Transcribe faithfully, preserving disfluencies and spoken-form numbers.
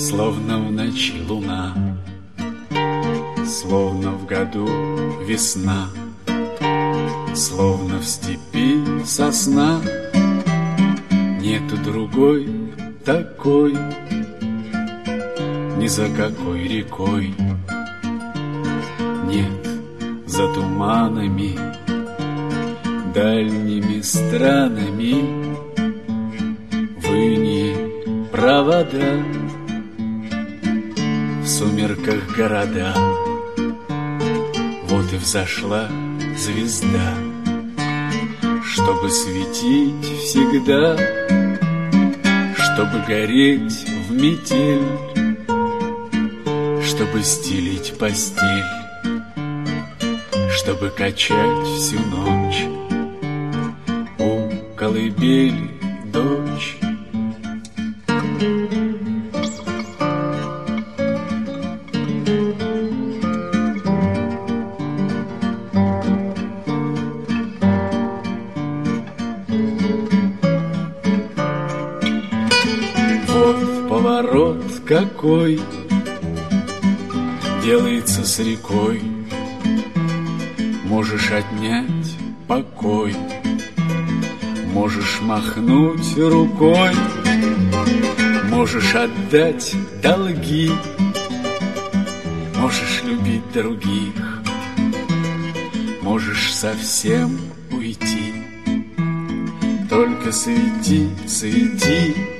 Словно в ночи луна, словно в году весна, словно в степи сосна. Нету другой такой, ни за какой рекой. Нет за туманами, дальними странами, в инии провода, в сумерках города. Вот и взошла звезда, чтобы светить всегда, чтобы гореть в метель, чтобы стелить постель, чтобы качать всю ночь у колыбели дочь. Вот поворот какой делается с рекой. Можешь отнять покой, можешь махнуть рукой, можешь отдать долги, можешь любить других, можешь совсем уйти. Только свети, свети,